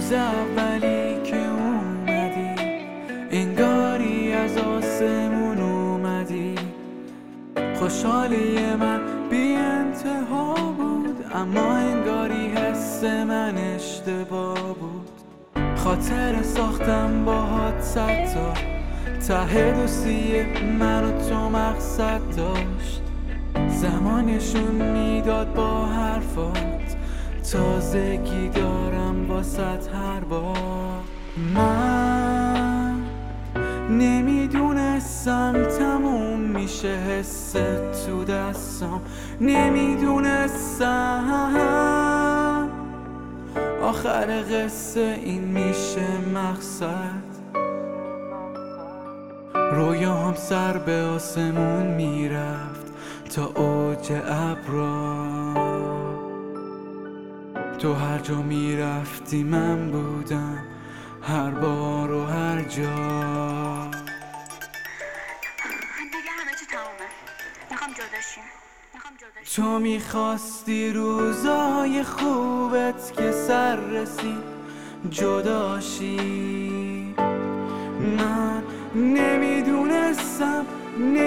روز اولی که اومدی انگاری از آسمون اومدی. خوشحالی من بی انتها بود، اما انگاری حس من اشتباه بود. خاطر ساختم باهات صد تا، ته دوستی من و تو مقصد داشت. زمانشون میداد با حرفات، تازگی دارم واسط هر بار. من نمیدونستم تموم میشه حس تو دستم، نمیدونستم آخر قصه این میشه مقصد. رویام سر به آسمون میرفت تا اوج ابرا، تو هر جا میرفتی من بودم، هر بار و هر جا. دیگه همه چی تمومه، میخوام جداشیم. تو میخواستی روزای خوبت که سر رسید جداشی. من نمیدونستم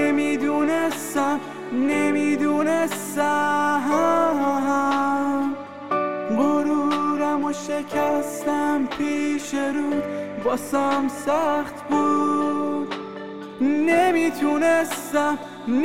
غرورم و شکستم پیش رود، واسم سخت بود. نمیتونستم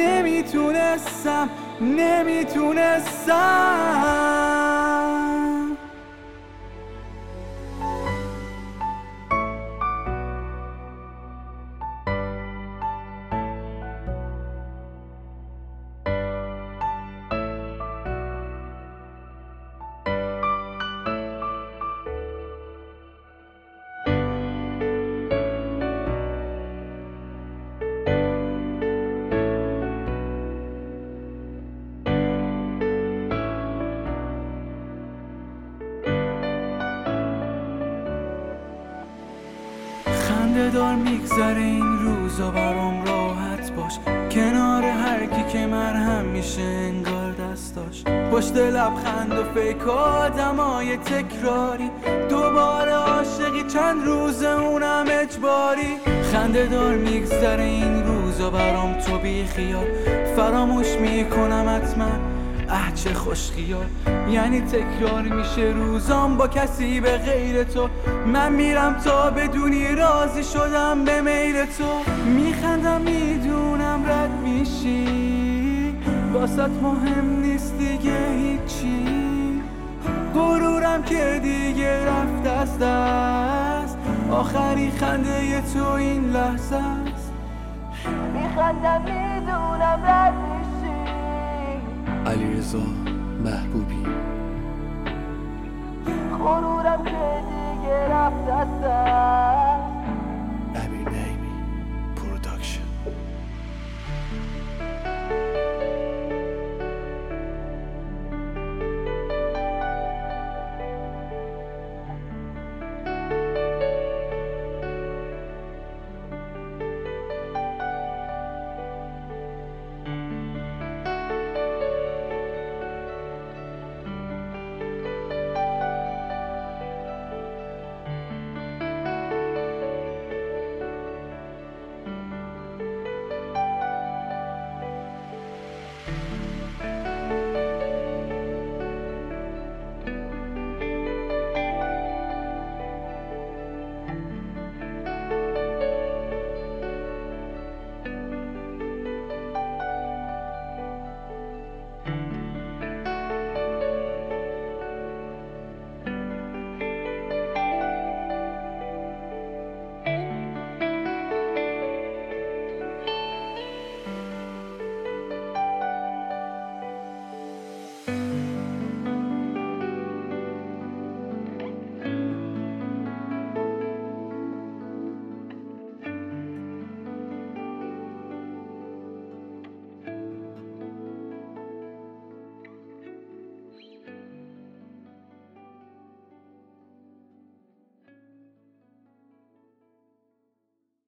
خنده دار میگذره این روزا برام، راحت باش کنار هر کی که مرهم میشه انگار دستاش. پشت لبخند و فیک آدمای تکراری، دوباره عاشقی چند روز اونم اجباری. خنده دار میگذره این روزا برام، تو بی خیال فراموش میکنم حتما. چه خوش خیال، یعنی تکرار میشه روزام با کسی به غیر تو. من میرم تا بدونی راضی شدم به میل تو. میخندم میدونم رد میشی، واسط مهم نیست دیگه هیچی. غرورم که دیگه رفت از دست، آخری خنده تو این لحظه است. میخندم میدونم رد میشی. علیرضا محبوبی. غرورم که دیگه رفت از دست.